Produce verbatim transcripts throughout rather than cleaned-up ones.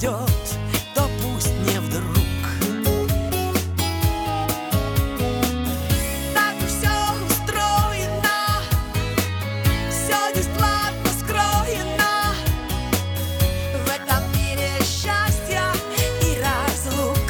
придет, то пусть не вдруг. Так все устроено, все нескладно скроено. В этом мире счастья и разлук.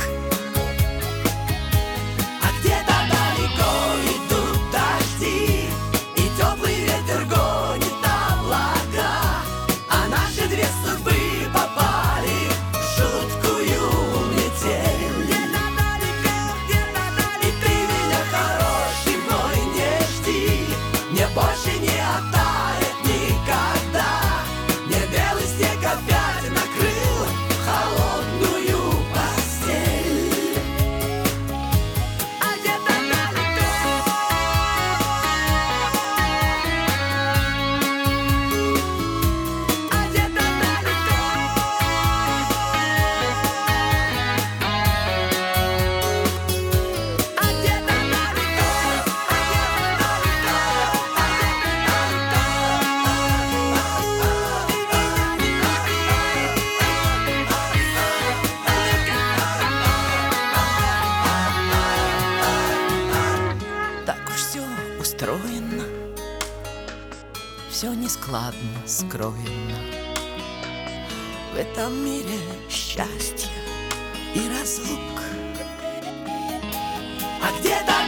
А где-то далеко идут дожди, и теплый ветер гонит облака, а наши две судьбы попали в жуткую метель. Где-то далеко, где-то И далеко. ты меня, хороший мой, не жди, мне больше не оттает никогда. Мне белый снег опять накрыл холодную постель. А где-то далеко, а где-то далеко, а где-то далеко, Так уж все устроено, все нескладно скроено. В этом мире счастье и разлук. А где-то